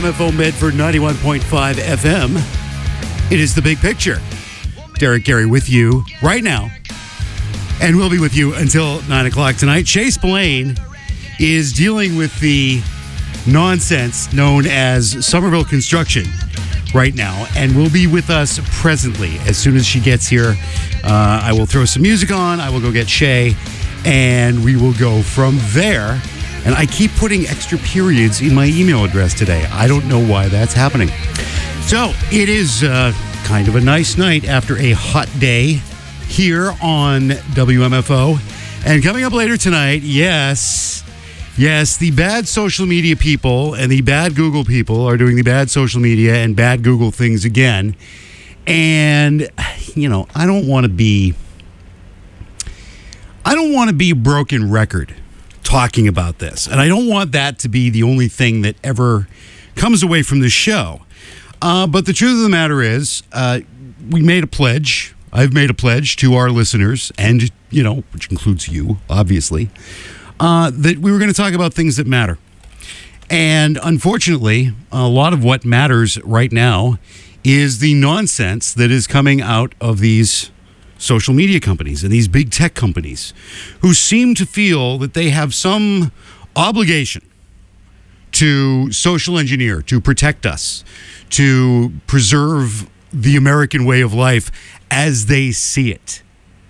WMFO Medford 91.5 FM. It is The Big Picture. Derek Gary with you right now. And we'll be with you until 9 o'clock tonight. Chase Blaine is dealing with the nonsense known as Somerville Construction right now, and will be with us presently. As soon as she gets here, I will throw some music on, I will go get Shay, and we will go from there. And I keep putting extra periods in my email address today. I don't know why that's happening. So it is kind of a nice night after a hot day here on WMFO. And coming up later tonight, yes, the bad social media people and the bad Google people are doing the bad social media and bad Google things again. And, you know, I don't want to be a broken record talking about this. And I don't want that to be the only thing that ever comes away from the show. But the truth of the matter is, we made a pledge. I've made a pledge to our listeners, and, you know, which includes you, obviously, that we were going to talk about things that matter. And unfortunately, a lot of what matters right now is the nonsense that is coming out of these social media companies and these big tech companies who seem to feel that they have some obligation to social engineer, to protect us, to preserve the American way of life as they see it.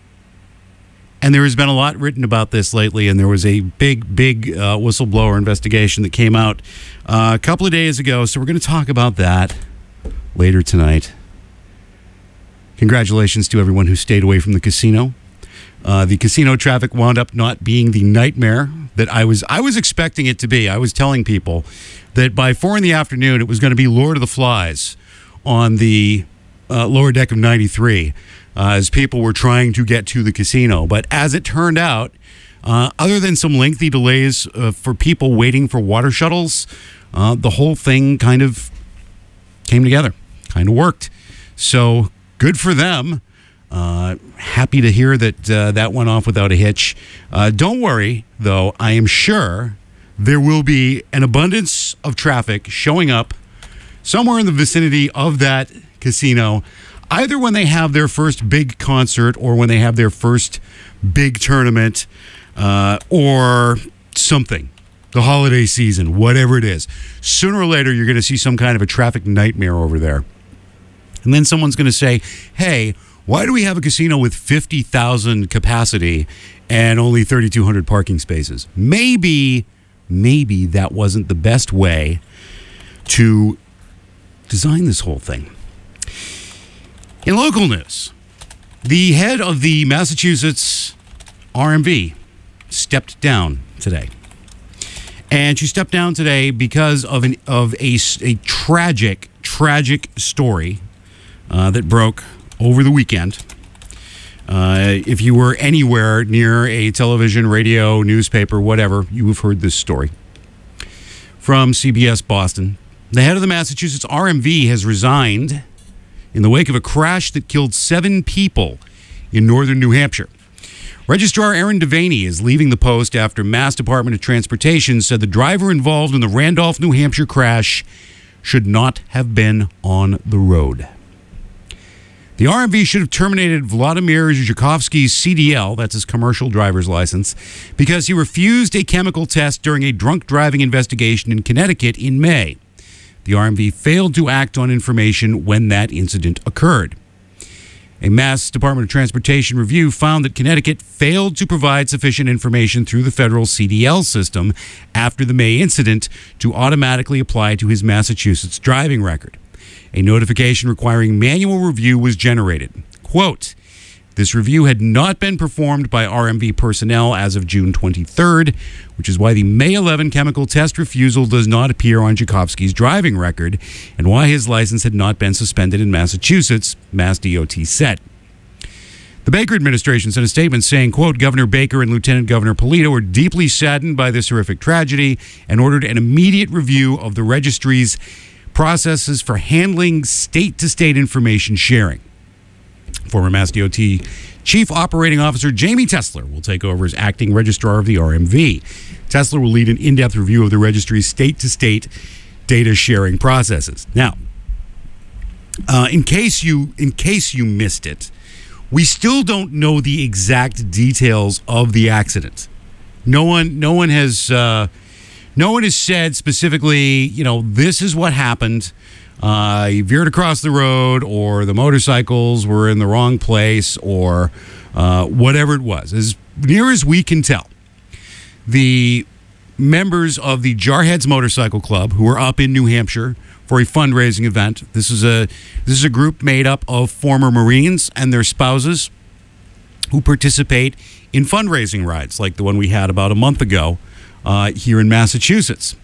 And there has been a lot written about this lately, and there was a big whistleblower investigation that came out a couple of days ago, so we're going to talk about that later tonight. Congratulations to everyone who stayed away from the casino. The casino traffic wound up not being the nightmare that I was expecting it to be. I was telling people that by 4 in the afternoon, it was going to be Lord of the Flies on the lower deck of 93 as people were trying to get to the casino. But as it turned out, other than some lengthy delays for people waiting for water shuttles, the whole thing kind of came together, kind of worked. So good for them. Happy to hear that that went off without a hitch. Don't worry, though. I am sure there will be an abundance of traffic showing up somewhere in the vicinity of that casino, either when they have their first big concert or when they have their first big tournament or something. The holiday season, whatever it is. Sooner or later, you're going to see some kind of a traffic nightmare over there. And then someone's going to say, hey, why do we have a casino with 50,000 capacity and only 3,200 parking spaces? Maybe that wasn't the best way to design this whole thing. In local news, the head of the Massachusetts RMV stepped down today. And she stepped down today because of a tragic story that broke over the weekend. If you were anywhere near a television, radio, newspaper, whatever, you have heard this story. From CBS Boston, the head of the Massachusetts RMV has resigned in the wake of a crash that killed 7 people in northern New Hampshire. Registrar Aaron Devaney is leaving the post after Mass Department of Transportation said the driver involved in the Randolph, New Hampshire crash should not have been on the road. The RMV should have terminated Vladimir Zhukovsky's CDL, that's his commercial driver's license, because he refused a chemical test during a drunk driving investigation in Connecticut in May. The RMV failed to act on information when that incident occurred. A Mass Department of Transportation review found that Connecticut failed to provide sufficient information through the federal CDL system after the May incident to automatically apply to his Massachusetts driving record. A notification requiring manual review was generated. Quote, this review had not been performed by RMV personnel as of June 23rd, which is why the May 11 chemical test refusal does not appear on Zhukovsky's driving record and why his license had not been suspended in Massachusetts, Mass DOT said. The Baker administration sent a statement saying, quote, Governor Baker and Lieutenant Governor Polito are deeply saddened by this horrific tragedy and ordered an immediate review of the registry's processes for handling state-to-state information sharing. Former Mass DOT Chief Operating Officer Jamie Tesler will take over as acting registrar of the RMV. Tesler will lead an in-depth review of the registry's state-to-state data sharing processes. Now, in case you missed it, we still don't know the exact details of the accident. No one has said specifically, this is what happened. He veered across the road, or the motorcycles were in the wrong place, or whatever it was. As near as we can tell, the members of the Jarheads Motorcycle Club, who are up in New Hampshire for a fundraising event. This is a group made up of former Marines and their spouses who participate in fundraising rides, like the one we had about a month ago here in Massachusetts.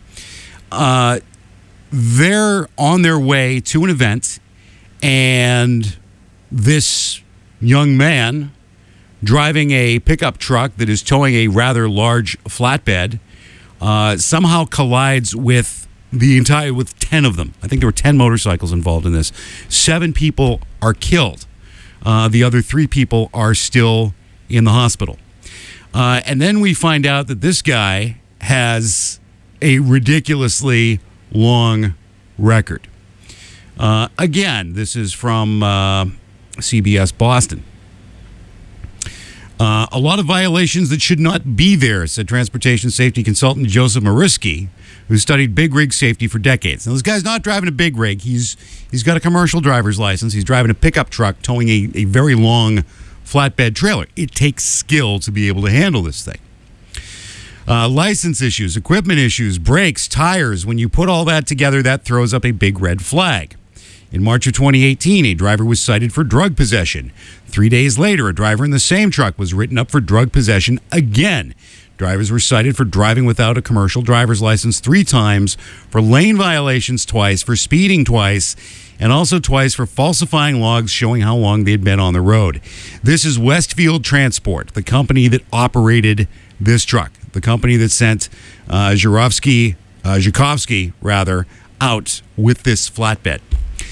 They're on their way to an event, and this young man driving a pickup truck that is towing a rather large flatbed somehow collides with 10 of them. I think there were 10 motorcycles involved in this. 7 people are killed. The other 3 people are still in the hospital. And then we find out that this guy has a ridiculously long record. Again, this is from CBS Boston. A lot of violations that should not be there, said transportation safety consultant Joseph Mariski, who studied big rig safety for decades. Now, this guy's not driving a big rig. He's got a commercial driver's license. He's driving a pickup truck towing a very long flatbed trailer. It takes skill to be able to handle this thing. License issues, equipment issues, brakes, tires. When you put all that together, that throws up a big red flag. In March of 2018, a driver was cited for drug possession. 3 days later, a driver in the same truck was written up for drug possession again. Drivers were cited for driving without a commercial driver's license 3 times, for lane violations twice, for speeding twice, and also twice for falsifying logs showing how long they'd been on the road. This is Westfield Transport, the company that operated this truck, the company that sent Zhukovsky out with this flatbed.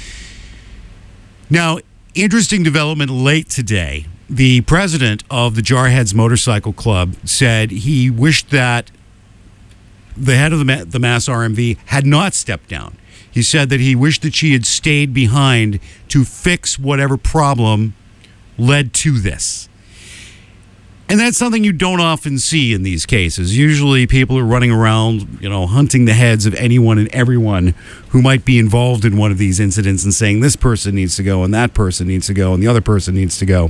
Now, interesting development late today. The president of the Jarheads Motorcycle Club said he wished that the head of the Mass RMV had not stepped down. He said that he wished that she had stayed behind to fix whatever problem led to this. And that's something you don't often see in these cases. Usually people are running around, hunting the heads of anyone and everyone who might be involved in one of these incidents and saying this person needs to go and that person needs to go and the other person needs to go.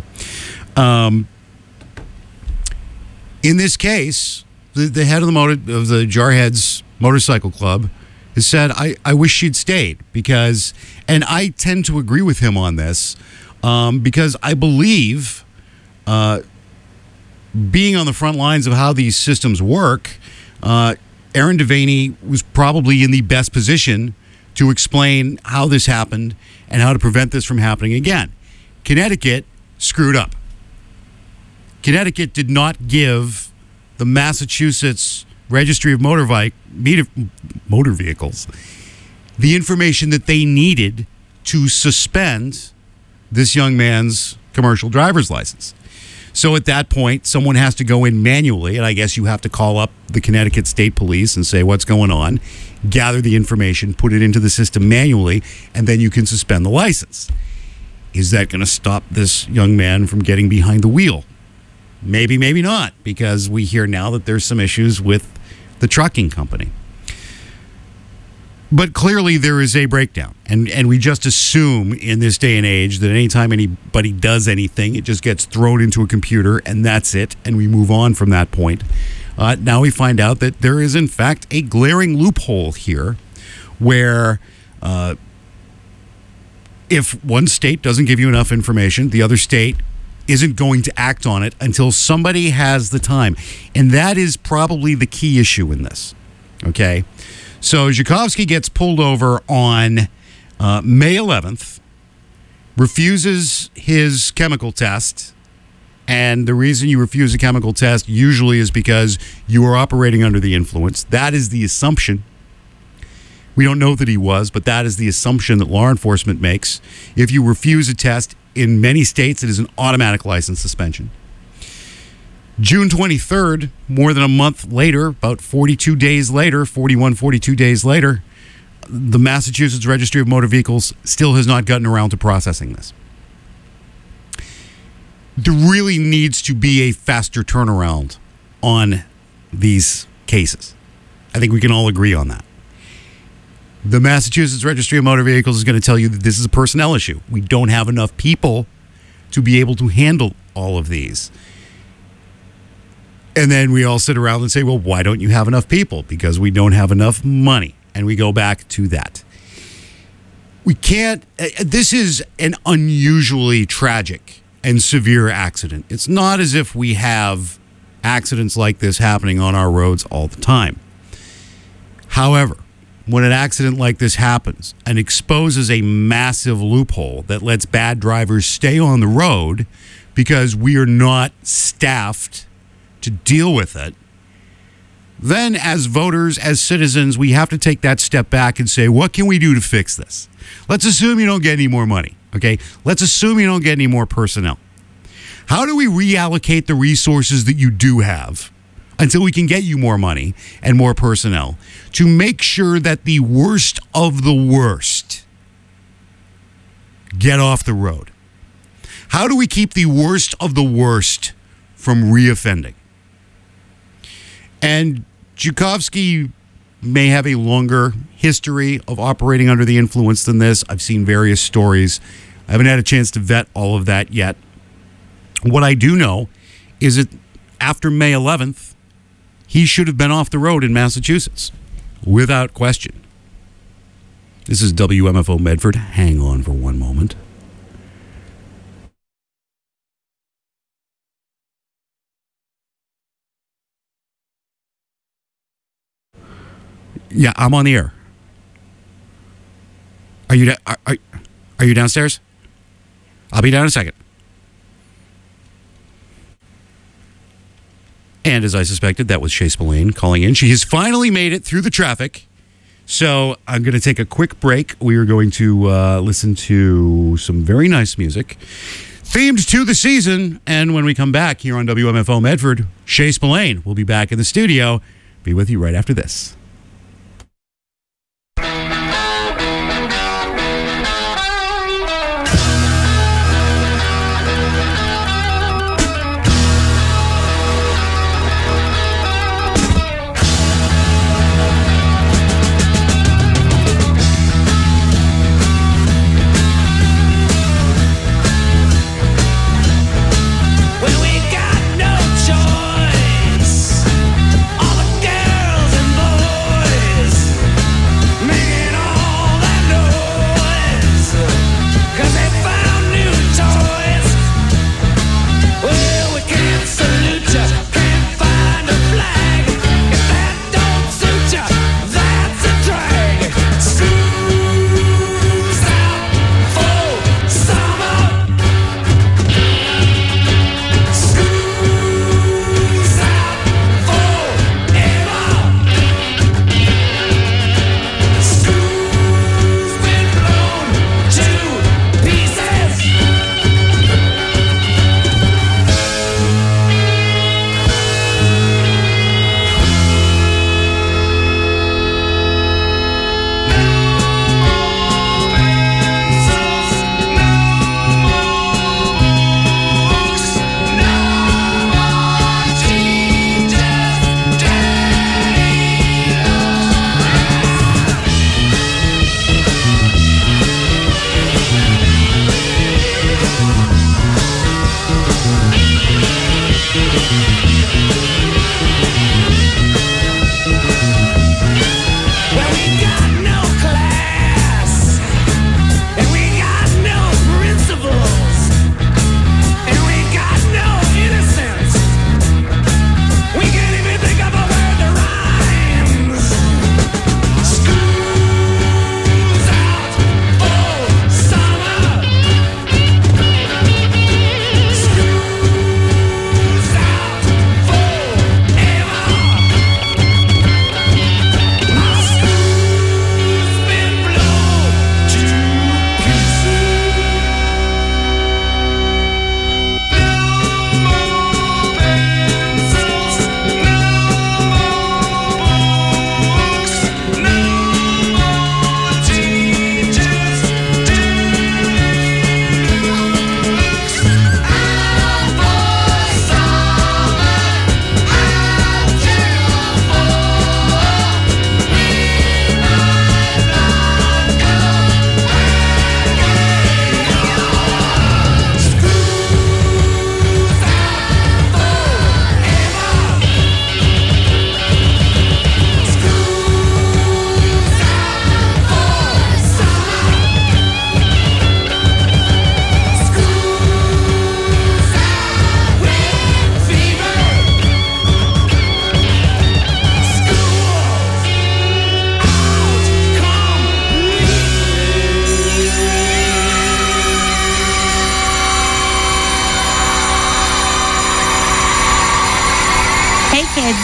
In this case, the head of the Jarheads Motorcycle Club has said, I wish she'd stayed because, and I tend to agree with him on this, because I believe being on the front lines of how these systems work, Aaron Devaney was probably in the best position to explain how this happened and how to prevent this from happening again. Connecticut screwed up. Connecticut did not give the Massachusetts Registry of Motor Vehicles the information that they needed to suspend this young man's commercial driver's license. So at that point, someone has to go in manually, and I guess you have to call up the Connecticut State Police and say what's going on, gather the information, put it into the system manually, and then you can suspend the license. Is that going to stop this young man from getting behind the wheel? Maybe, maybe not, because we hear now that there's some issues with the trucking company. But clearly there is a breakdown, and we just assume in this day and age that anytime anybody does anything, it just gets thrown into a computer and that's it, and we move on from that point. Now we find out that there is in fact a glaring loophole here where if one state doesn't give you enough information, the other state isn't going to act on it until somebody has the time. And that is probably the key issue in this, okay? So Zhukovsky gets pulled over on May 11th, refuses his chemical test, and the reason you refuse a chemical test usually is because you are operating under the influence. That is the assumption. We don't know that he was, but that is the assumption that law enforcement makes. If you refuse a test, in many states, it is an automatic license suspension. June 23rd, more than a month later, about 42 days later, the Massachusetts Registry of Motor Vehicles still has not gotten around to processing this. There really needs to be a faster turnaround on these cases. I think we can all agree on that. The Massachusetts Registry of Motor Vehicles is going to tell you that this is a personnel issue. We don't have enough people to be able to handle all of these. And then we all sit around and say, well, why don't you have enough people? Because we don't have enough money. And we go back to that. We can't, this is an unusually tragic and severe accident. It's not as if we have accidents like this happening on our roads all the time. However, when an accident like this happens and exposes a massive loophole that lets bad drivers stay on the road because we are not staffed to deal with it, then as voters, as citizens, we have to take that step back and say, what can we do to fix this? Let's assume you don't get any more money, okay? Let's assume you don't get any more personnel. How do we reallocate the resources that you do have until we can get you more money and more personnel to make sure that the worst of the worst get off the road? How do we keep the worst of the worst from reoffending? And Joukowsky may have a longer history of operating under the influence than this. I've seen various stories. I haven't had a chance to vet all of that yet. What I do know is that after May 11th, he should have been off the road in Massachusetts, without question. This is WMFO Medford. Hang on for one moment. Yeah, I'm on the air. Are you downstairs? I'll be down in a second. And as I suspected, that was Shay Spillane calling in. She has finally made it through the traffic. So I'm going to take a quick break. We are going to listen to some very nice music themed to the season. And when we come back here on WMFO Medford, Shay Spillane will be back in the studio. Be with you right after this. Choice. All the girls involved.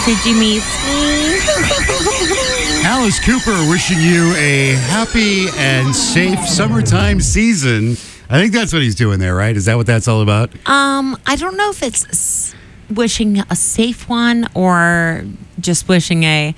Did you miss me? Alice Cooper wishing you a happy and safe summertime season. I think that's what he's doing there, right? Is that what that's all about? I don't know if it's wishing a safe one or just wishing a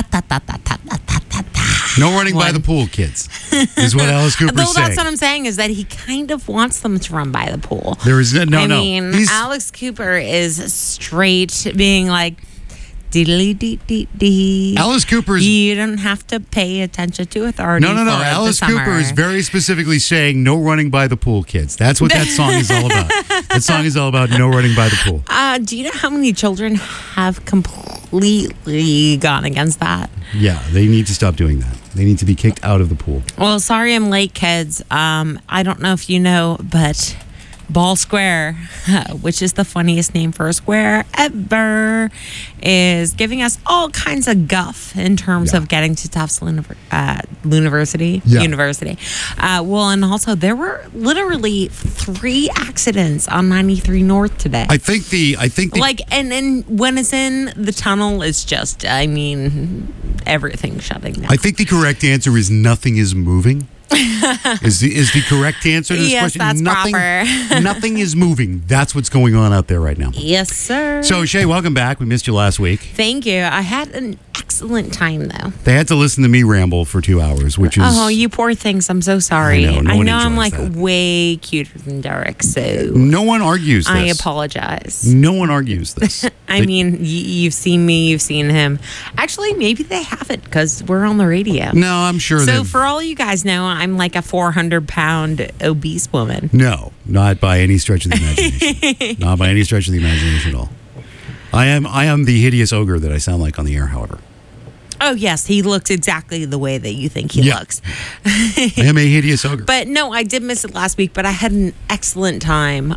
No running by the pool, kids, is what Alice Cooper's Though saying. that's what I'm saying, is that he kind of wants them to run by the pool. There is no. I mean, Alex Cooper is straight being like, diddly dee dee dee. Alice Cooper's. You don't have to pay attention to authority. No. for Alice the summer. Cooper is very specifically saying no running by the pool, kids. That's what that song is all about. That song is all about no running by the pool. Do you know how many children have completely gone against that? Yeah, they need to stop doing that. They need to be kicked out of the pool. Well, sorry I'm late, kids. I don't know if you know, but Ball Square, which is the funniest name for a square ever, is giving us all kinds of guff in terms of getting to Tufts University. Well, and also there were literally 3 accidents on 93 North today. I think the like, and when it's in the tunnel, it's just, I mean, everything shutting down. I think the correct answer is nothing is moving. is the correct answer to this Yes, question? that's proper. Nothing is moving. That's what's going on out there right now. Yes, sir. So, Shay, welcome back. We missed you last week. Thank you. I had an excellent time, though. They had to listen to me ramble for 2 hours, which is... Oh, you poor things. I'm so sorry. I know, no one I'm enjoys like that. way cuter than Derek, so No one argues this. I apologize. No one argues this. I mean, you've seen me, you've seen him. Actually, maybe they haven't because we're on the radio. No, I'm sure So that... for all you guys know, I'm like a 400-pound obese woman. No, not by any stretch of the imagination. Not by any stretch of the imagination at all. I am the hideous ogre that I sound like on the air, however. Oh, yes, he looks exactly the way that you think he looks. I am a hideous ogre. But no, I did miss it last week, but I had an excellent time.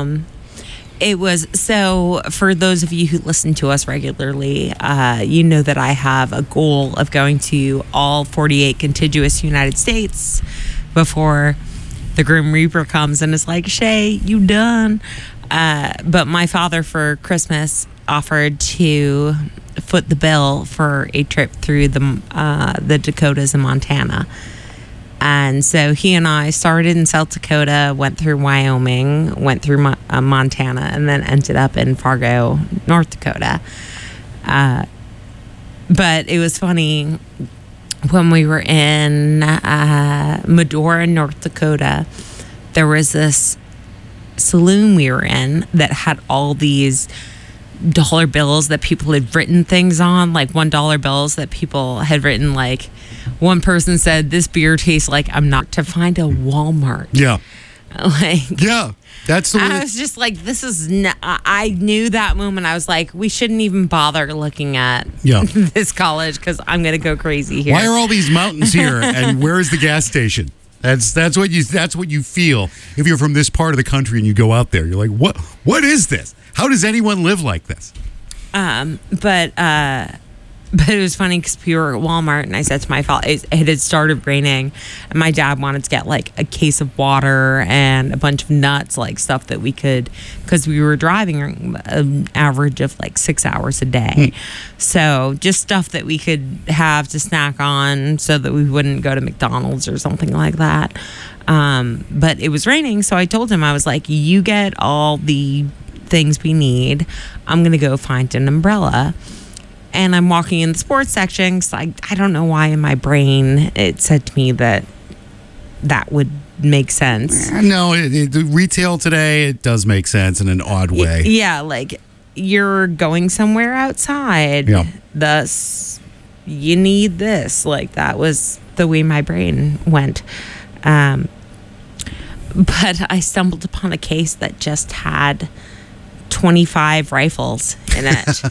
It was, so for those of you who listen to us regularly, you know that I have a goal of going to all 48 contiguous United States before the Grim Reaper comes and is like, Shay, you done. But my father for Christmas offered to foot the bill for a trip through the Dakotas and Montana. And so he and I started in South Dakota, went through Wyoming, went through Montana, and then ended up in Fargo, North Dakota. But it was funny, when we were in Medora, North Dakota, there was this saloon we were in that had all these dollar bills that people had written things on, like $1 bills that people had written, like one person said, this beer tastes like I'm not to find a Walmart. Yeah. Like, Yeah. That's the way. I was just like, this is I knew that moment. I was like, we shouldn't even bother looking at this college because I'm going to go crazy here. Why are all these mountains here and where is the gas station? That's what you feel if you're from this part of the country and you go out there. You're like, what is this? How does anyone live like this? But it was funny because we were at Walmart and I said to my father, it had started raining and my dad wanted to get like a case of water and a bunch of nuts, like stuff that we could, because we were driving an average of like 6 hours a day. So just stuff that we could have to snack on so that we wouldn't go to McDonald's or something like that. But it was raining. So I told him, I was like, you get all the things we need. I'm going to go find an umbrella. And I'm walking in the sports section because I don't know why in my brain it said to me that would make sense. No, the retail today, it does make sense in an odd way. Yeah, like you're going somewhere outside. Yeah. Thus, you need this. Like that was the way my brain went. But I stumbled upon a case that just had 25 rifles in it.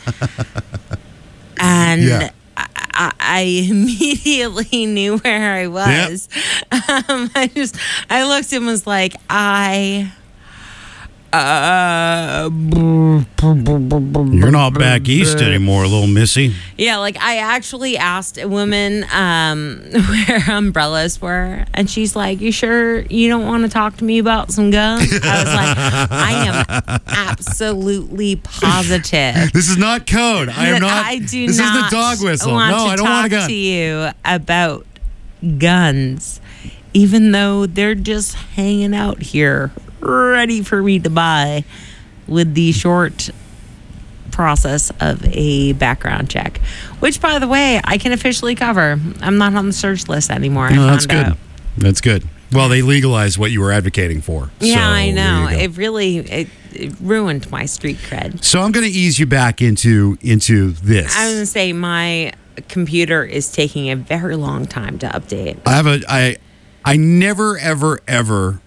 And I immediately knew where I was. I looked and was like, I You're not back east anymore, little missy. Yeah, like I actually asked a woman where umbrellas were, and she's like, "You sure you don't want to talk to me about some guns?" I was like, "I am absolutely positive. This is not code. I am not. I do this not is the dog whistle. want No, to I don't want a talk gun. to you about guns, even though they're just hanging out here, ready for me to buy, with the short process of a background check, which, by the way, I can officially cover. I'm not on the search list anymore. No, I that's found good. out. That's good. Well, they legalized what you were advocating for. Yeah, so I know. there you go. It really it ruined my street cred. So I'm going to ease you back into this. I was gonna say my computer is taking a very long time to update. I never ever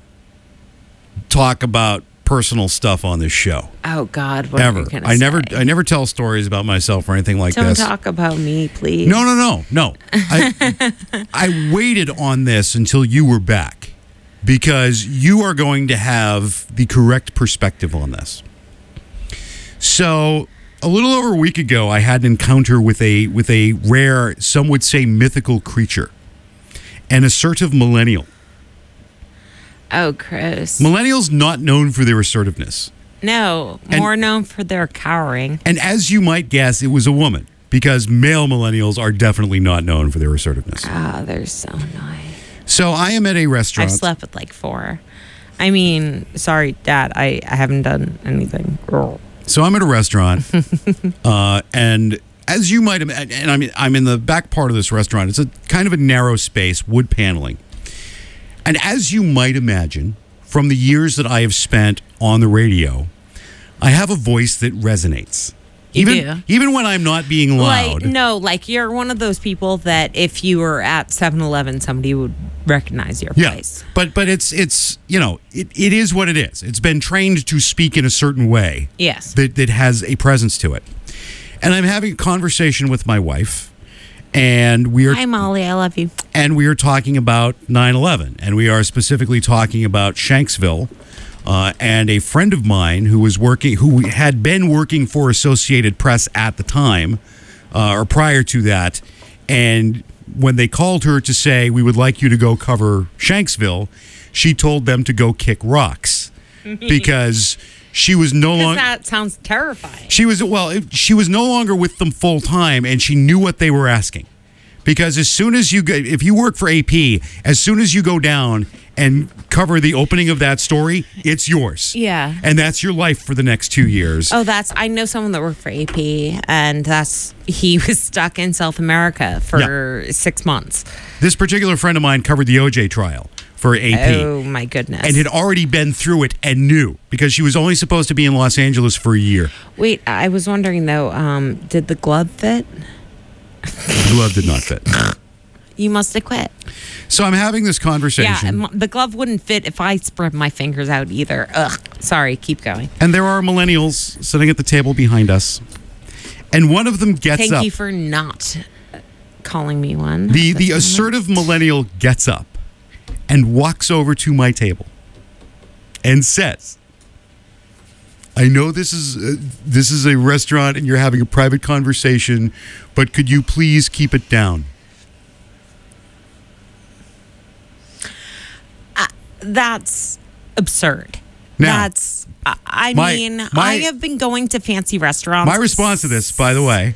talk about personal stuff on this show. Oh God, what Ever. are you gonna I say? never tell stories about myself or anything like Don't this. talk about me, please. No. I waited on this until you were back because you are going to have the correct perspective on this. So, a little over a week ago, I had an encounter with a rare, some would say mythical creature, an assertive millennial. Oh, Chris. Millennials not known for their assertiveness. No, more known for their cowering. And as you might guess, it was a woman because male millennials are definitely not known for their assertiveness. Ah, they're so annoying. So I am at a restaurant. I've slept with like 4. I mean, sorry, Dad, I haven't done anything. So I'm at a restaurant, and as you might imagine, and I'm in the back part of this restaurant. It's a kind of a narrow space, wood paneling. And as you might imagine, from the years that I have spent on the radio, I have a voice that resonates. You do. Even when I'm not being loud. Like you're one of those people that if you were at 7-Eleven, somebody would recognize your voice. But it's it is what it is. It's been trained to speak in a certain way. Yes. That has a presence to it. And I'm having a conversation with my wife, and Hi, Molly, I love you. and we are talking about 9/11, and we are specifically talking about Shanksville. And a friend of mine who had been working for Associated Press at the time, or prior to that, and when they called her to say, we would like you to go cover Shanksville, she told them to go kick rocks because she was no longer. That sounds terrifying. She was no longer with them full time, and she knew what they were asking. Because as soon as if you work for AP, as soon as you go down and cover the opening of that story, it's yours. Yeah. And that's your life for the next 2 years. Oh, I know someone that worked for AP, and he was stuck in South America for 6 months. This particular friend of mine covered the OJ trial for AP. Oh, my goodness. And had already been through it and knew, because she was only supposed to be in Los Angeles for a year. Wait, I was wondering, though, did the glove fit? The glove did not fit. You must have quit. So I'm having this conversation. Yeah, the glove wouldn't fit if I spread my fingers out either. Ugh. Sorry, keep going. And there are millennials sitting at the table behind us. And one of them gets up. Thank you for not calling me one. The assertive millennial gets up and walks over to my table and says, I know this is a restaurant and you're having a private conversation, but could you please keep it down? That's absurd. Now, I have been going to fancy restaurants. My response to this, by the way,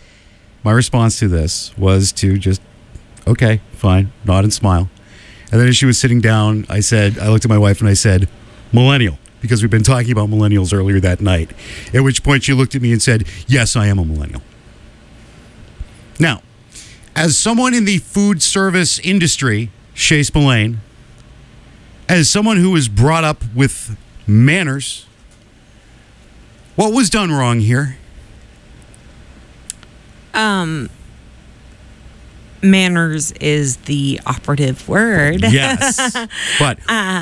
was to just, okay, fine, nod and smile. And then as she was sitting down, I looked at my wife and I said, millennial, because we've been talking about millennials earlier that night. At which point she looked at me and said, yes, I am a millennial. Now, as someone in the food service industry, Shay Spillane, as someone who was brought up with manners, what was done wrong here? Manners is the operative word. Yes. But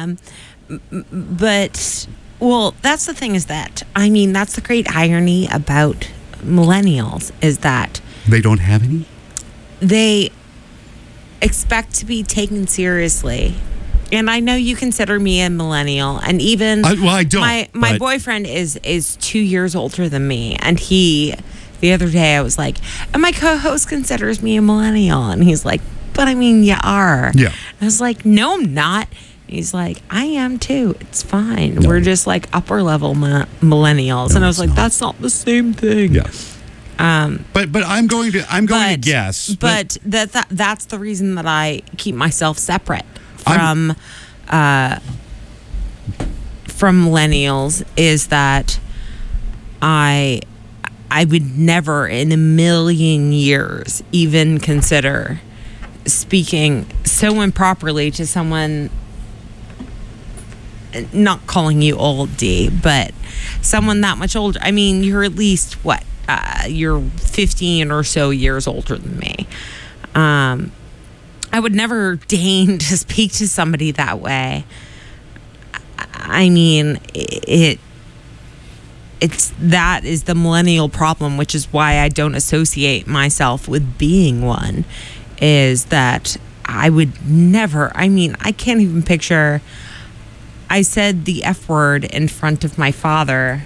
well, that's the thing is that, that's the great irony about millennials is that they don't have any? they expect to be taken seriously And I know you consider me a millennial, and even I don't. My but- boyfriend is 2 years older than me, and the other day I was like, and my co-host considers me a millennial, and he's like, but I mean, you are. Yeah. I was like, no, I'm not. He's like, I am too. It's fine. No. We're just like upper level millennials, No, and I was it's like, not. that's not the same thing. Yeah. But I'm going to guess. But that's the reason that I keep myself separate I'm- from millennials is that I would never in a million years even consider speaking so improperly to someone, not calling you old, D, but someone that much older. I mean, you're at least what? You're 15 or so years older than me. I would never deign to speak to somebody that way. I mean, that is the millennial problem, which is why I don't associate myself with being one, is that I would never, I mean, I can't even picture, I said the F word in front of my father.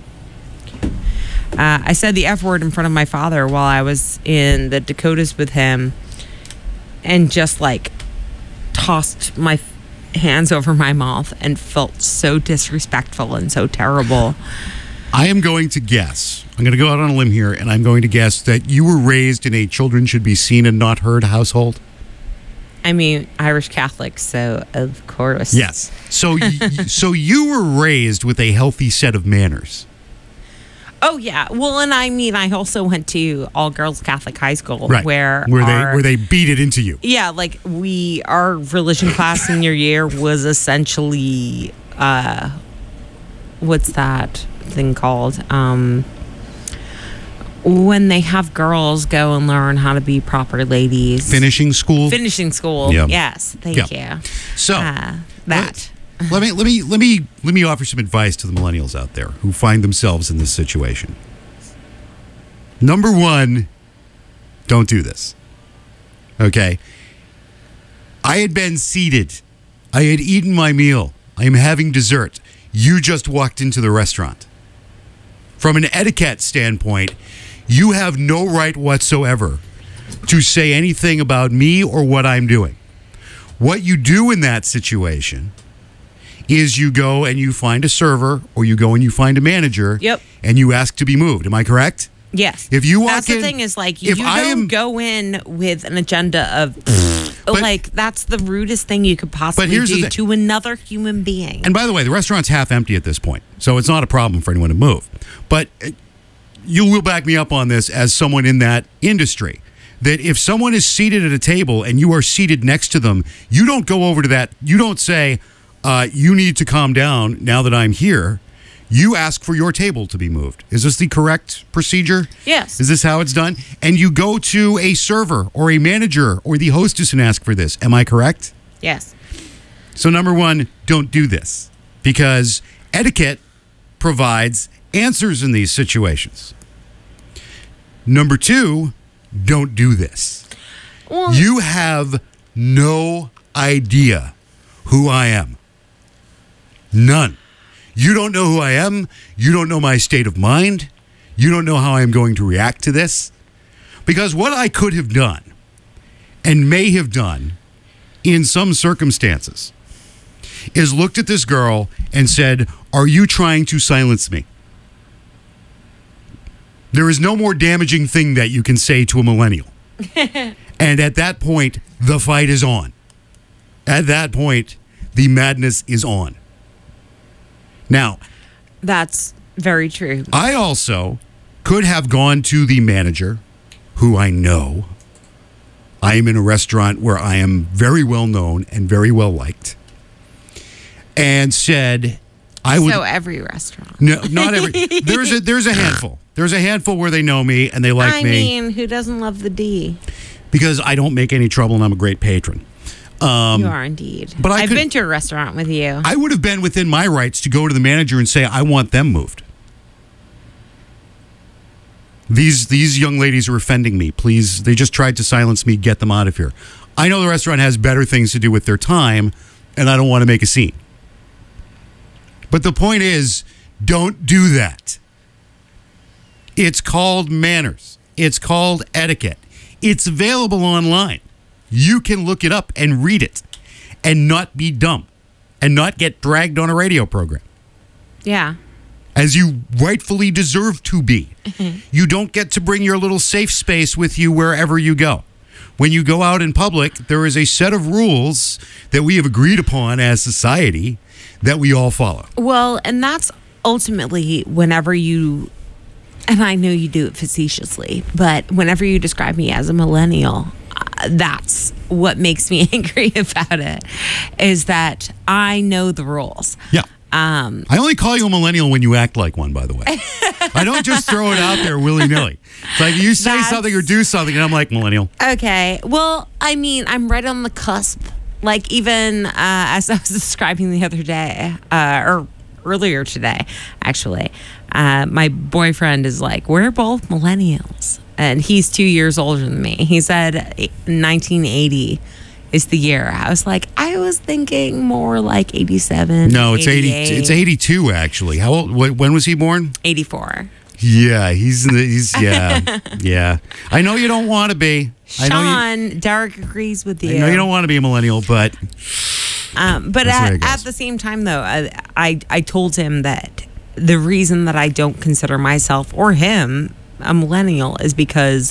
I said the F word in front of my father while I was in the Dakotas with him, and just like tossed my hands over my mouth and felt so disrespectful and so terrible. I am going to guess. I'm going to go out on a limb here, and I'm going to guess that you were raised in a children should be seen and not heard household. I mean, Irish Catholic, so of course. Yes. So, so you were raised with a healthy set of manners. Oh yeah. Well, and I mean, I also went to all girls Catholic high school, Right. where they beat it into you. Yeah, like our religion class senior year was essentially, what's that thing called? When they have girls go and learn how to be proper ladies. Finishing school. Finishing school. Yeah. Yes, thank you. So That. let me offer some advice to the millennials out there who find themselves in this situation. Number one, don't do this. Okay? I had been seated. I had eaten my meal. I am having dessert. You just walked into the restaurant. From an etiquette standpoint, you have no right whatsoever to say anything about me or what I'm doing. What you do in that situation is you go and you find a server, or you go and you find a manager. Yep. And you ask to be moved. Am I correct? Yes. If you walk that's the in- thing is like if you I don't am- go in with an agenda of like that's the rudest thing you could possibly here's the do thing. to another human being. And by the way, the restaurant's half empty at this point, so it's not a problem for anyone to move. But you will back me up on this as someone in that industry, that if someone is seated at a table and you are seated next to them, you don't go over to that. You don't say, you need to calm down now that I'm here. You ask for your table to be moved. Is this the correct procedure? Yes. Is this how it's done? And you go to a server or a manager or the hostess and ask for this. Am I correct? Yes. So number one, don't do this, because etiquette provides answers in these situations. Number two, don't do this. Well, You have no idea who I am. None. You don't know who I am. You don't know my state of mind. You don't know how I'm going to react to this. Because what I could have done and may have done in some circumstances is looked at this girl and said, "Are you trying to silence me?" There is no more damaging thing that you can say to a millennial. And at that point, the fight is on. At that point, the madness is on. Now, that's very true. I also could have gone to the manager, who I know. I am in a restaurant where I am very well known and very well liked, and said, "I would." So every restaurant. No, not every. There's a handful. There's a handful where they know me and they like I me mean, who doesn't love the D? because I don't make any trouble and I'm a great patron. You are indeed. but I I've could- been to a restaurant with you. I would have been within my rights to go to the manager and say, "I want them moved. These young ladies are offending me. Please, they just tried to silence me. Get them out of here." I know the restaurant has better things to do with their time, and I don't want to make a scene. But the point is, don't do that. It's called manners. It's called etiquette. It's available online. You can look it up and read it and not be dumb and not get dragged on a radio program. Yeah. As you rightfully deserve to be. You don't get to bring your little safe space with you wherever you go. When you go out in public, there is a set of rules that we have agreed upon as society that we all follow. Well, and that's ultimately whenever you, and I know you do it facetiously, but whenever you describe me as a millennial, that's what makes me angry about it, is that I know the rules. Yeah. I only call you a millennial when you act like one, by the way. I don't just throw it out there willy-nilly. It's like you say something or do something, and I'm like, millennial. Okay. Well, I mean, I'm right on the cusp. Like, even as I was describing the other day, or earlier today, actually, my boyfriend is like, we're both millennials. And he's 2 years older than me. He said 1980 is the year. I was like, I was thinking more like 87. No, it's 80. 88. It's 82 actually. How old? When was he born? 84. Yeah, he's yeah. I know you don't want to be. Sean, Derek agrees with you. I know you don't want to be a millennial, but at the same time, though, I told him that the reason that I don't consider myself or him a millennial is because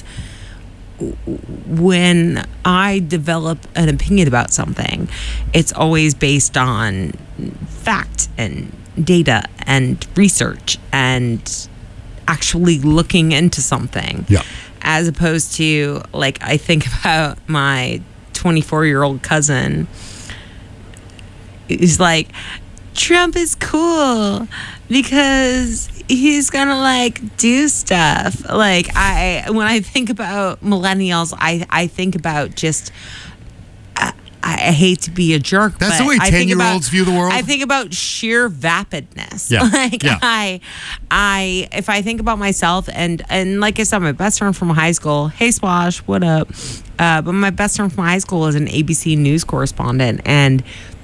when I develop an opinion about something, it's always based on fact and data and research and actually looking into something. Yeah. As opposed to, like, I think about my 24-year-old cousin. He's like, Trump is cool because he's gonna like do stuff. Like, when I think about millennials, I think about just I hate to be a jerk. That's but the way I think 10-year-olds view the world. I think about sheer vapidness. Yeah. Like, yeah. if I think about myself and like I said, my best friend from high school, hey Swash, what up? But my best friend from high school is an ABC News correspondent, and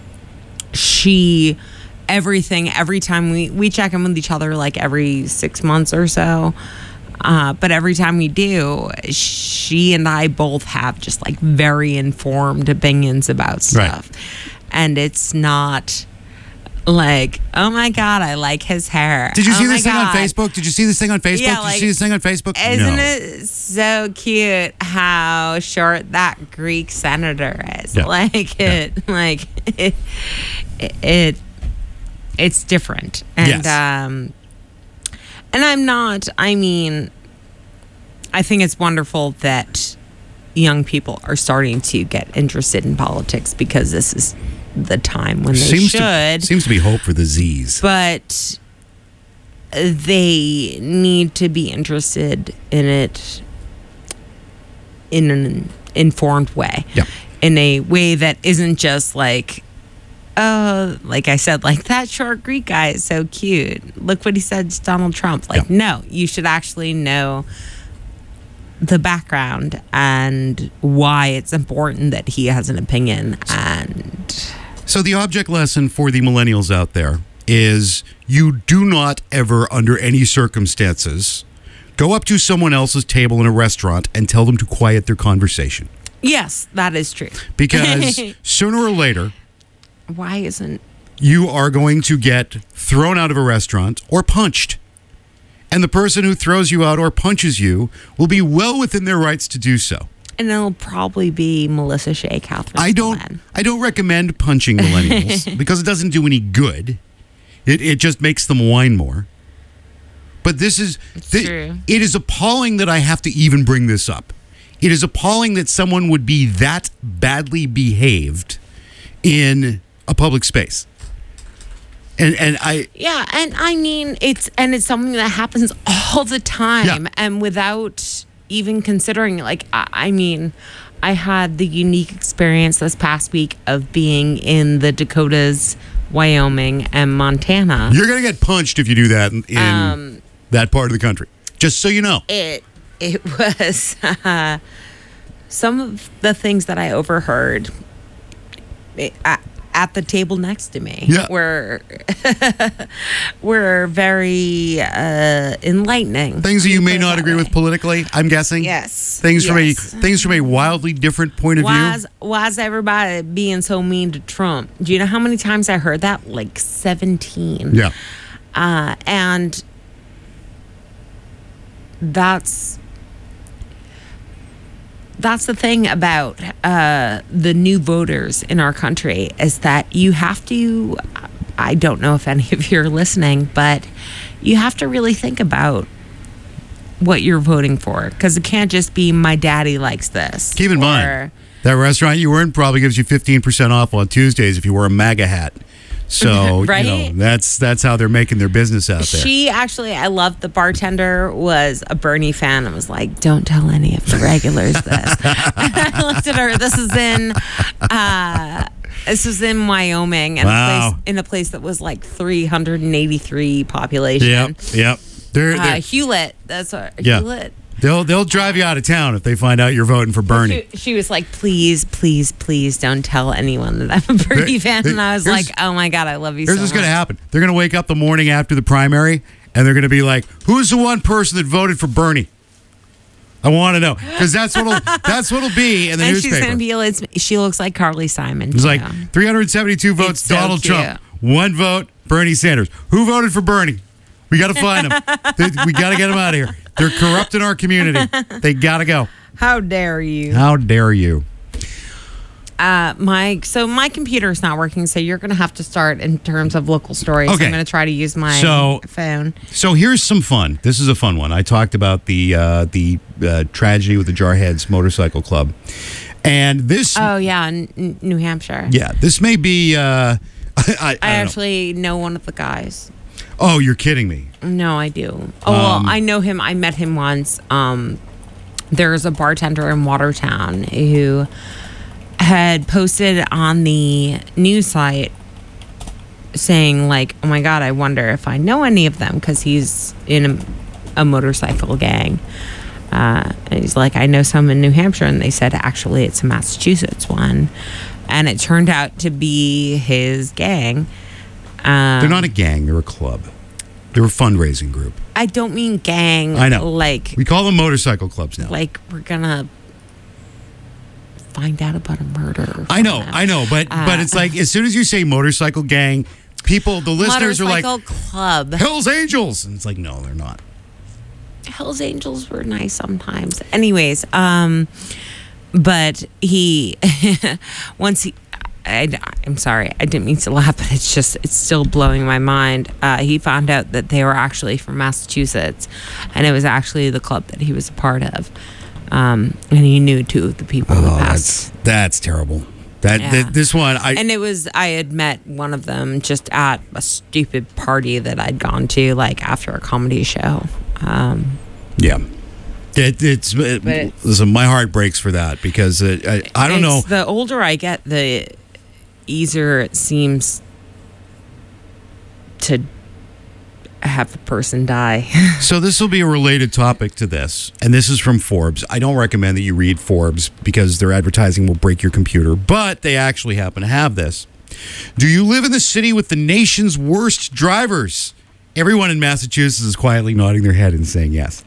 every time we check in with each other like every 6 months or so. But every time we do, she and I both have just like very informed opinions about stuff. Right. And it's not like, oh my God, I like his hair. Did you see this thing on Facebook? Did you see this thing on Facebook? Yeah, Did you see this thing on Facebook? Isn't it so cute how short that Greek senator is? Yeah. It's different. And yes. And I'm not, I mean, I think it's wonderful that young people are starting to get interested in politics because this is the time when they should. Seems to be hope for the Z's. But they need to be interested in it in an informed way. Yeah. In a way that isn't just like, oh, like I said, like that short Greek guy is so cute. Look what he said to Donald Trump. Like, no, you should actually know the background and why it's important that he has an opinion. And so the object lesson for the millennials out there is you do not ever, under any circumstances, go up to someone else's table in a restaurant and tell them to quiet their conversation. Yes, that is true. Because sooner or later, why isn't you are going to get thrown out of a restaurant or punched. And the person who throws you out or punches you will be well within their rights to do so. And it'll probably be Melissa Shea, Catherine. I don't recommend punching millennials because it doesn't do any good. It just makes them whine more. But true. It is appalling that I have to even bring this up. It is appalling that someone would be that badly behaved in a public space. And I mean it's something that happens all the time, and without even considering, like, I mean, I had the unique experience this past week of being in the Dakotas, Wyoming, and Montana. You're gonna get punched if you do that in that part of the country. Just so you know, it was some of the things that I overheard. at the table next to me. Yeah. We're very enlightening. Things that you may Put it not that agree way. with politically, I'm guessing. Yes. Things Yes. from a wildly different point of view. Why is everybody being so mean to Trump? Do you know how many times I heard that? Like 17. Yeah. And that's the thing about the new voters in our country is that you have to, I don't know if any of you are listening, but you have to really think about what you're voting for, because it can't just be my daddy likes this. Keep in mind, that restaurant you were in probably gives you 15% off on Tuesdays if you wear a MAGA hat. So, Right? that's how they're making their business out there. She actually, I loved the bartender was a Bernie fan and was like, don't tell any of the regulars this. And I looked at her. This was in Wyoming, and Wow. in a place that was like 383 population. Yep. They're Hewlett. That's what. Yeah. Hewlett. they'll drive you out of town if they find out you're voting for Bernie. She was like, please, please, please don't tell anyone that I'm a Bernie fan. And I was here's- like, oh my God, I love you so Here's much. what's going to happen. They're going to wake up the morning after the primary, and they're going to be like, who's the one person that voted for Bernie? I want to know. Because that's what'll be in the And newspaper. she's going to be, she looks like Carly Simon. It's like too. 372 votes, It's so Donald cute. Trump. 1 vote, Bernie Sanders. Who voted for Bernie? We got to find them. We got to get them out of here. They're corrupting our community. They got to go. How dare you? How dare you? My computer's not working, so you're going to have to start in terms of local stories. Okay. I'm going to try to use my phone. So here's some fun. This is a fun one. I talked about the tragedy with the Jarheads Motorcycle Club, and this. Oh yeah, New Hampshire. Yeah, this may be. I don't know. actually know one of the guys. Oh, you're kidding me. No, I do. Oh, well, I know him. I met him once. There's a bartender in Watertown who had posted on the news site saying, like, oh my God, I wonder if I know any of them, because he's in a motorcycle gang. And he's like, I know some in New Hampshire. And they said, actually, it's a Massachusetts one. And it turned out to be his gang. They're not a gang. They're a club. They're a fundraising group. I don't mean gang. I know. Like, We call them motorcycle clubs now. like we're gonna find out about a murder. I know, but it's like as soon as you say motorcycle gang, the listeners are like Motorcycle club. Hell's Angels, and it's like no, they're not. Hell's Angels were nice sometimes. Anyways, but he once he. I'm sorry, I didn't mean to laugh, but it's still blowing my mind. He found out that they were actually from Massachusetts, and it was actually the club that he was a part of. And he knew 2 of the people who passed. That's terrible. Yeah. This one, I had met one of them just at a stupid party that I'd gone to, like after a comedy show. Yeah. Listen, my heart breaks for that because I don't know. The older I get, the easier it seems to have the person die. So this will be a related topic to this, and this is from Forbes. I don't recommend that you read Forbes because their advertising will break your computer, but they actually happen to have this. Do you live in the city with the nation's worst drivers? Everyone in Massachusetts is quietly nodding their head and saying yes.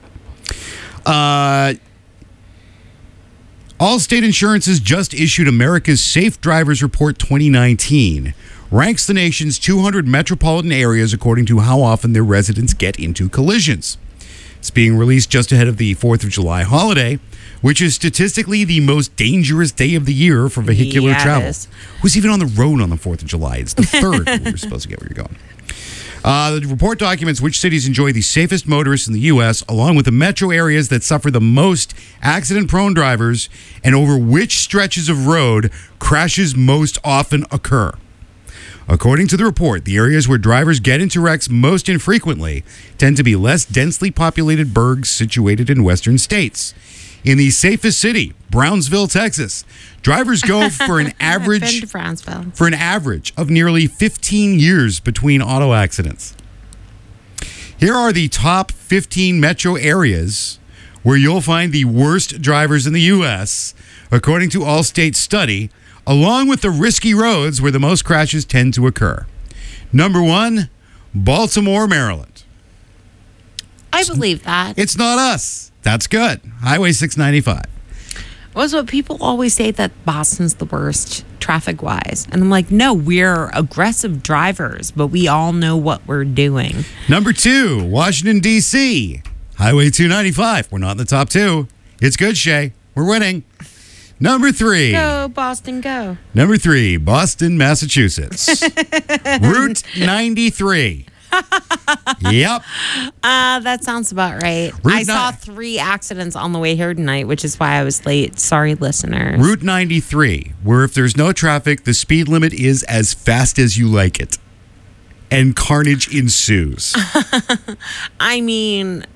Allstate Insurance's just issued America's Safe Drivers Report 2019. Ranks the nation's 200 metropolitan areas according to how often their residents get into collisions. It's being released just ahead of the 4th of July holiday, which is statistically the most dangerous day of the year for vehicular Yeah, it travel. is. Who's even on the road on the 4th of July? It's the 3rd when we're supposed to get where you're going. The report documents which cities enjoy the safest motorists in the U.S., along with the metro areas that suffer the most accident-prone drivers, and over which stretches of road crashes most often occur. According to the report, the areas where drivers get into wrecks most infrequently tend to be less densely populated burgs situated in western states. In the safest city, Brownsville, Texas, drivers go for an Been average to Brownsville. of nearly 15 years between auto accidents. Here are the top 15 metro areas where you'll find the worst drivers in the U.S., according to Allstate's study along with the risky roads where the most crashes tend to occur. Number 1, Baltimore, Maryland. I believe that. It's not us. That's good. Highway 695. Was what people always say, that Boston's the worst traffic-wise. And I'm like, no, we're aggressive drivers, but we all know what we're doing. Number 2, Washington, D.C. Highway 295. We're not in the top 2. It's good, Shay. We're winning. Number 3. Go, Boston, go. Number 3, Boston, Massachusetts. Route 93. Yep. That sounds about right. I saw 3 accidents on the way here tonight, which is why I was late. Sorry, listeners. Route 93, where if there's no traffic, the speed limit is as fast as you like it. And carnage ensues. I mean,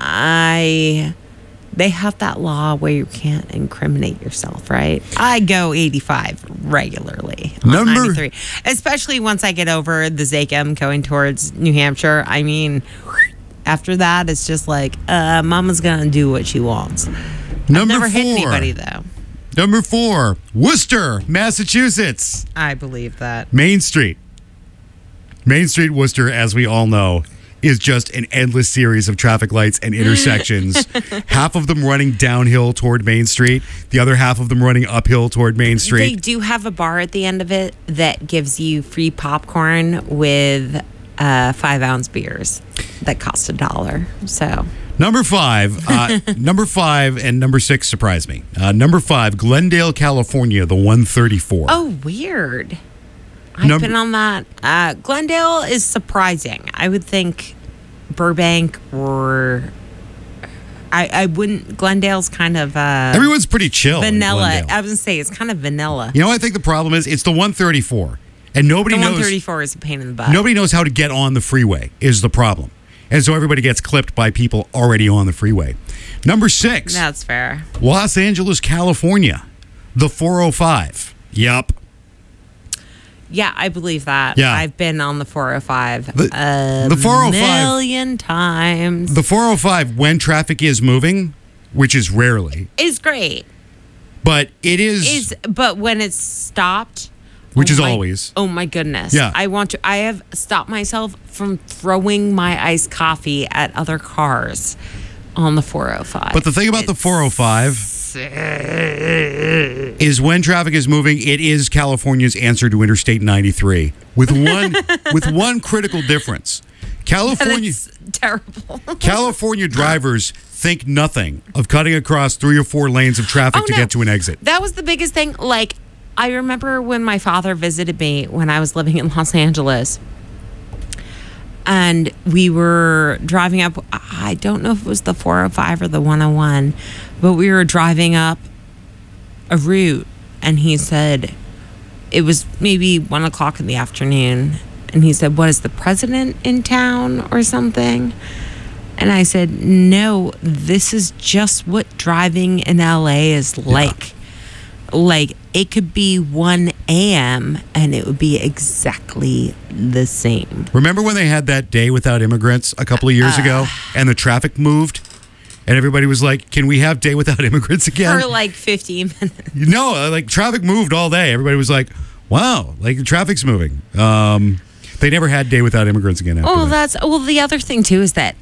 they have that law where you can't incriminate yourself, right? I go 85 regularly on 93, especially once I get over the Zakem going towards New Hampshire. I mean, after that, it's just like, mama's going to do what she wants. I've never hit anybody, though. Number 4, Worcester, Massachusetts. I believe that. Main Street. Main Street, Worcester, as we all know, is just an endless series of traffic lights and intersections. Half of them running downhill toward Main Street, the other half of them running uphill toward Main Street. They do have a bar at the end of it that gives you free popcorn with 5-ounce beers that cost $1. So number 5, number 5 and number 6 surprised me. Number 5, Glendale, California, the 134. Oh, weird. I've been on that. Glendale is surprising. I would think Burbank or I wouldn't. Glendale's kind of everyone's pretty chill. Vanilla. I was gonna say it's kind of vanilla. You know what I think the problem is? It's the 134, and nobody knows. The 134 is a pain in the butt. Nobody knows how to get on the freeway is the problem, and so everybody gets clipped by people already on the freeway. Number 6. That's fair. Los Angeles, California, the 405. Yup. Yeah, I believe that. Yeah. I've been on the 405 the 405 million times. The 405, when traffic is moving, which is rarely, is great. But it is. But when it's stopped, which is always. Oh my goodness. Yeah. I have stopped myself from throwing my iced coffee at other cars on the 405. But the thing about the 405 is when traffic is moving, it is California's answer to Interstate 93 with one critical difference. Terrible. California drivers think nothing of cutting across 3 or 4 lanes of traffic to get to an exit. That was the biggest thing. Like, I remember when my father visited me when I was living in Los Angeles. And we were driving up, I don't know if it was the 405 or the 101, but we were driving up a route, and he said, it was maybe 1 o'clock in the afternoon, and he said, what, is the president in town or something? And I said, no, this is just what driving in LA is like. Like, it could be 1 a.m. and it would be exactly the same. Remember when they had that day without immigrants a couple of years ago, and the traffic moved, and everybody was like, can we have day without immigrants again? For like 15 minutes. No, like traffic moved all day. Everybody was like, wow, like the traffic's moving. They never had day without immigrants again after that. Well, the other thing too is that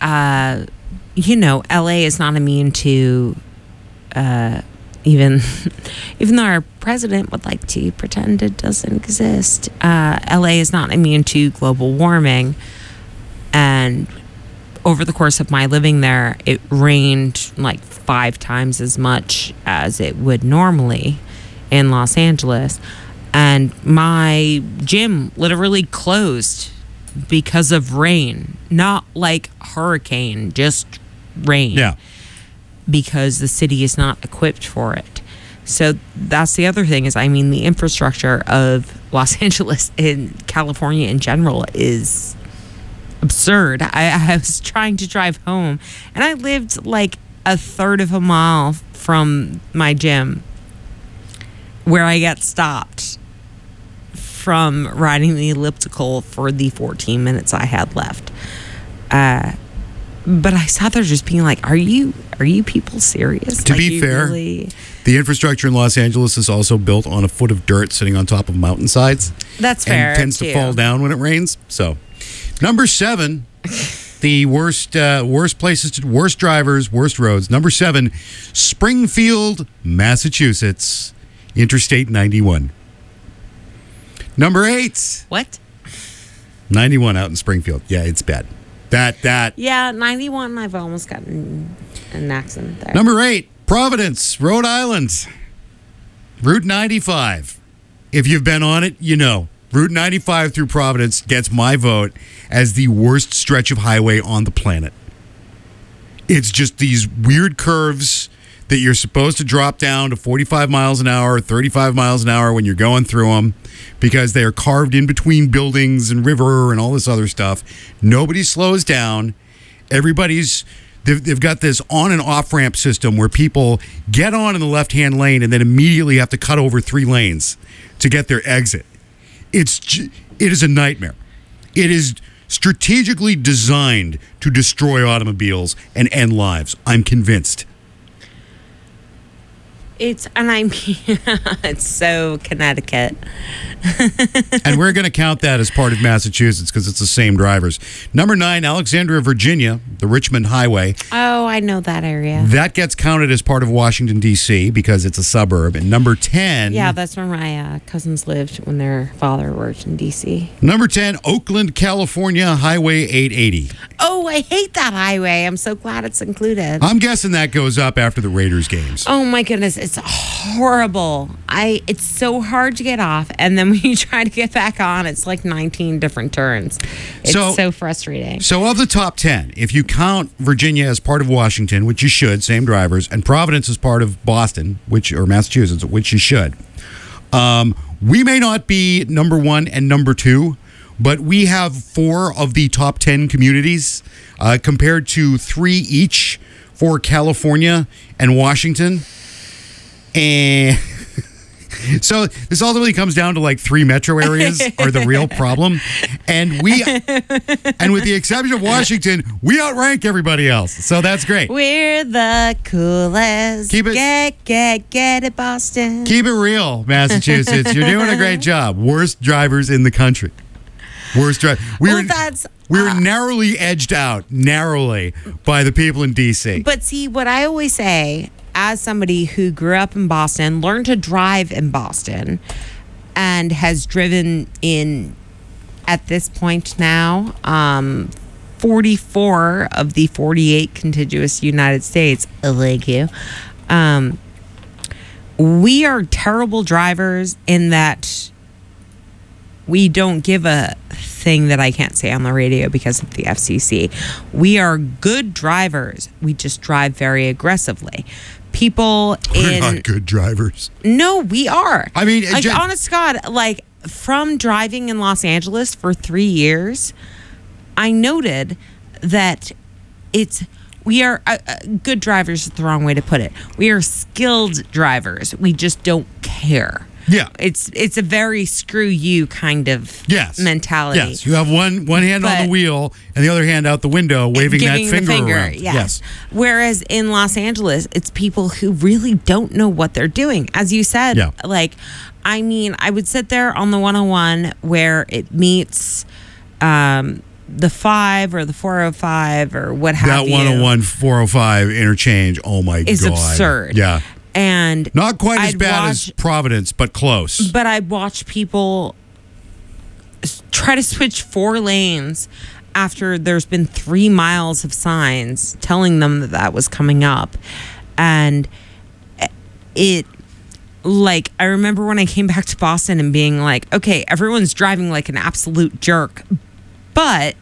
LA is not immune to even though our president would like to pretend it doesn't exist. LA is not immune to global warming, and over the course of my living there, it rained like 5 times as much as it would normally in Los Angeles. And my gym literally closed because of rain, not like hurricane, just rain. Yeah. Because the city is not equipped for it. So that's the other thing is, I mean, the infrastructure of Los Angeles and California in general is absurd. I was trying to drive home, and I lived like a third of a mile from my gym where I got stopped from riding the elliptical for the 14 minutes I had left. But I sat there just being like, are you people serious? To Like, be you fair, really- the infrastructure in Los Angeles is also built on a foot of dirt sitting on top of mountainsides. that's fair. And tends too. to fall down when it rains. So, number 7, the worst places, worst drivers, worst roads. Number 7, Springfield, Massachusetts, Interstate 91. Number 8, What? 91 out in Springfield. Yeah, it's bad. That. Yeah, 91. I've almost gotten an accident there. Number 8, Providence, Rhode Island, Route 95. If you've been on it, you know. Route 95 through Providence gets my vote as the worst stretch of highway on the planet. It's just these weird curves that you're supposed to drop down to 45 miles an hour, 35 miles an hour when you're going through them because they are carved in between buildings and river and all this other stuff. Nobody slows down. They've got this on and off ramp system where people get on in the left-hand lane and then immediately have to cut over 3 lanes to get their exit. It is a nightmare. It is strategically designed to destroy automobiles and end lives. I'm convinced. It's so Connecticut. And we're going to count that as part of Massachusetts because it's the same drivers. Number 9, Alexandria, Virginia, the Richmond Highway. Oh, I know that area. That gets counted as part of Washington, D.C. because it's a suburb. And number 10. Yeah, that's where my cousins lived when their father worked in D.C. Number 10, Oakland, California, Highway 880. Oh, I hate that highway. I'm so glad it's included. I'm guessing that goes up after the Raiders games. Oh my goodness, it's horrible. It's so hard to get off, and then when you try to get back on, it's like 19 different turns. It's so frustrating. So of the top 10, if you count Virginia as part of Washington, which you should, same drivers, and Providence as part of Boston, or Massachusetts, which you should, we may not be number 1 and number 2, but we have 4 of the top 10 communities compared to 3 each for California and Washington. And so this ultimately comes down to like 3 metro areas are the real problem. And with the exception of Washington, we outrank everybody else. So that's great. We're the coolest. Keep it- Get it, Boston. Keep it real, Massachusetts. You're doing a great job. Worst drivers in the country. Worst drive. We were narrowly edged out, by the people in D.C. But see, what I always say, as somebody who grew up in Boston, learned to drive in Boston, and has driven in, at this point now, 44 of the 48 contiguous United States. Thank you. We are terrible drivers in that we don't give a thing that I can't say on the radio because of the FCC. We are good drivers. We just drive very aggressively. We're not good drivers. No, we are. I mean, like, honest to God, like, from driving in Los Angeles for 3 years, I noted that we are good drivers is the wrong way to put it. We are skilled drivers. We just don't care. Yeah. It's a very screw you kind of mentality. Yes. You have one hand on the wheel and the other hand out the window waving that finger around. Yes. Whereas in Los Angeles, it's people who really don't know what they're doing. As you said, like, I mean, I would sit there on the 101 where it meets the 5 or the 405 or what have you. That 101 405 interchange, oh my God. Is absurd. Yeah. And not quite as bad as Providence, but close. But I watched people try to switch 4 lanes after there's been 3 miles of signs telling them that was coming up. And I remember when I came back to Boston and being like, okay, everyone's driving like an absolute jerk, but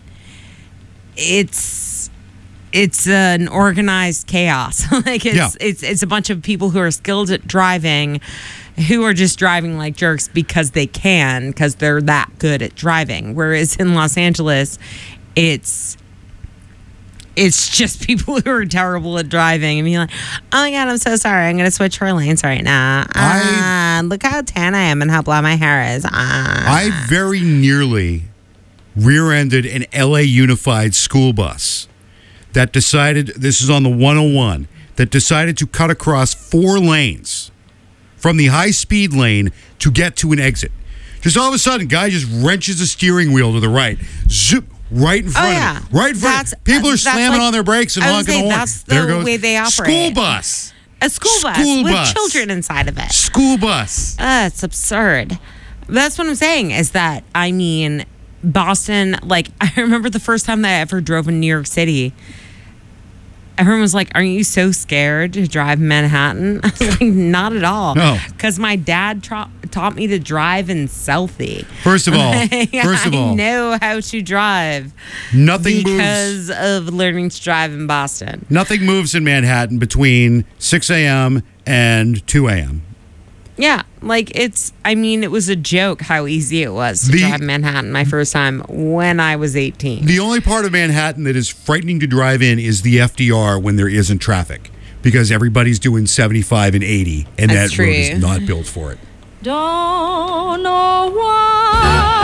it's an organized chaos. It's a bunch of people who are skilled at driving who are just driving like jerks because they're that good at driving. Whereas in Los Angeles, it's just people who are terrible at driving and being like, oh my God, I'm so sorry. I'm going to switch 4 lanes right now. Look how tan I am and how black my hair is. I very nearly rear-ended an LA Unified school bus that decided, this is on the 101, that decided to cut across 4 lanes from the high-speed lane to get to an exit. Just all of a sudden, guy just wrenches the steering wheel to the right. Zip, right in front of him. Right in front of him. People are slamming on their brakes and honking the horn. That's the way they operate. School bus. A school bus with children inside of it. School bus. It's absurd. That's what I'm saying, is that, I mean, Boston, like, I remember the first time that I ever drove in New York City, everyone was like, aren't you so scared to drive Manhattan? I was like, not at all. No. Because my dad taught me to drive in Southie. First of all, I know how to drive. Nothing because of learning to drive in Boston. Nothing moves in Manhattan between 6 a.m. and 2 a.m. Yeah, like it was a joke how easy it was to drive Manhattan my first time when I was 18. The only part of Manhattan that is frightening to drive in is the FDR when there isn't traffic, because everybody's doing 75 and 80, and that road is not built for it. Don't know why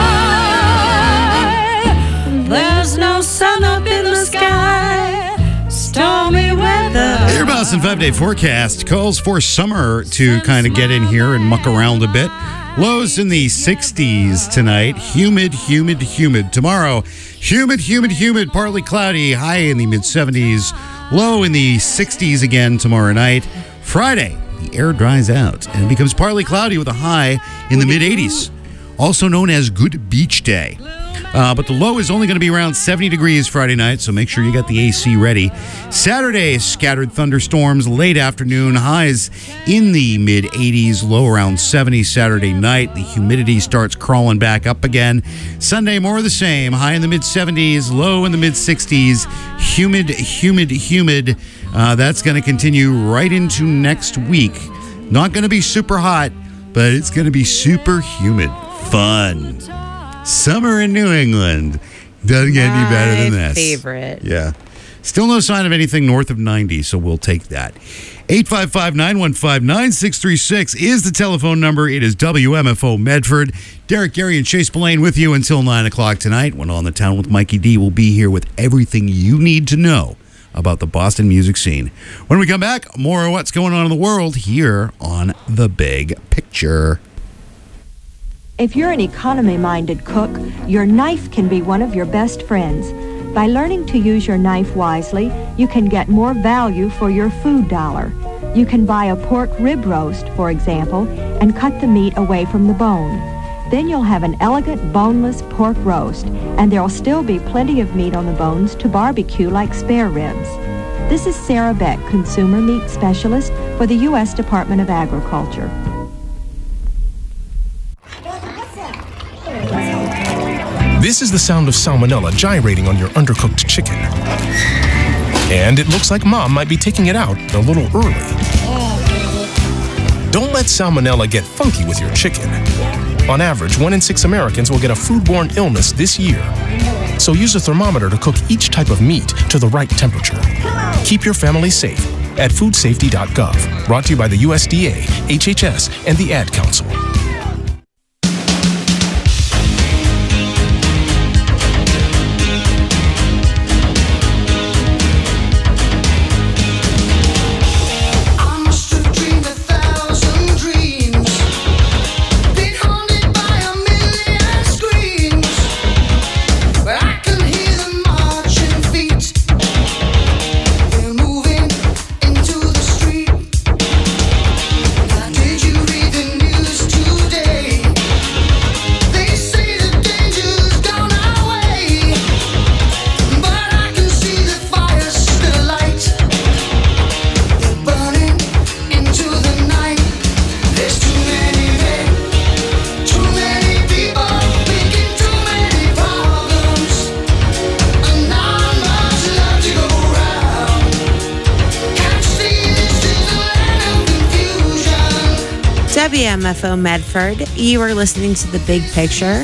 there's no sun up in the sky. Stormy weather. Your Boston 5-day forecast calls for summer to kind of get in here and muck around a bit. Lows in the 60s tonight. Humid. Tomorrow, humid, partly cloudy. High in the mid-70s. Low in the 60s again tomorrow night. Friday, the air dries out and it becomes partly cloudy with a high in the mid-80s. Also known as Good Beach Day. But the low is only going to be around 70 degrees Friday night, so make sure you got the AC ready. Saturday, scattered thunderstorms, late afternoon, highs in the mid-80s, low around 70 Saturday night. The humidity starts crawling back up again. Sunday, more of the same, high in the mid-70s, low in the mid-60s, humid. That's going to continue right into next week. Not going to be super hot, but it's going to be super humid. Fun. Summer in New England. Doesn't get any better than this. Favorite. Yeah. Still no sign of anything north of 90, so we'll take that. 855-915-9636 is the telephone number. It is WMFO Medford. Derek, Gary, and Chase Spillane with you until 9 o'clock tonight. When On the Town with Mikey D will be here with everything you need to know about the Boston music scene. When we come back, more of what's going on in the world here on The Big Picture. If you're an economy-minded cook, your knife can be one of your best friends. By learning to use your knife wisely, you can get more value for your food dollar. You can buy a pork rib roast, for example, and cut the meat away from the bone. Then you'll have an elegant, boneless pork roast, and there'll still be plenty of meat on the bones to barbecue like spare ribs. This is Sarah Beck, Consumer Meat Specialist for the U.S. Department of Agriculture. This is the sound of salmonella gyrating on your undercooked chicken. And it looks like Mom might be taking it out a little early. Don't let salmonella get funky with your chicken. On average, 1 in 6 Americans will get a foodborne illness this year. So use a thermometer to cook each type of meat to the right temperature. Keep your family safe at foodsafety.gov. Brought to you by the USDA, HHS, and the Ad Council. WMFO Medford. You are listening to The Big Picture,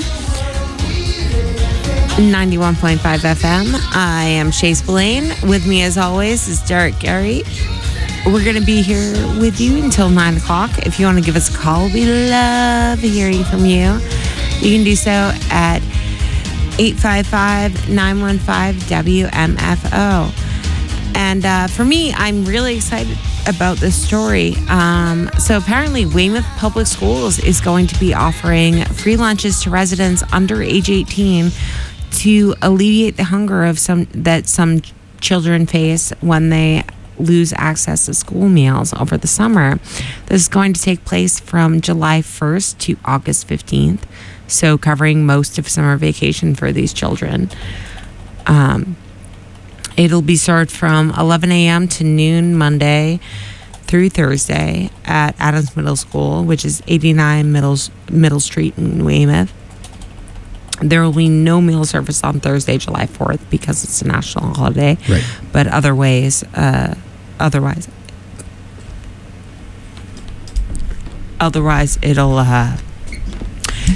91.5 FM. I am Chase Spillane. With me, as always, is Derek Gary. We're going to be here with you until 9 o'clock. If you want to give us a call, we love hearing from you. You can do so at 855-915-WMFO. And for me, I'm really excited about this story. So apparently Weymouth Public Schools is going to be offering free lunches to residents under age 18 to alleviate the hunger of some children face when they lose access to school meals over the summer. This is going to take place from July 1st to August 15th, so covering most of summer vacation for these children. It'll be served from 11 a.m. to noon Monday through Thursday at Adams Middle School, which is 89 Middle Street in Weymouth. There will be no meal service on Thursday, July 4th, because it's a national holiday. Right. But otherwise, it'll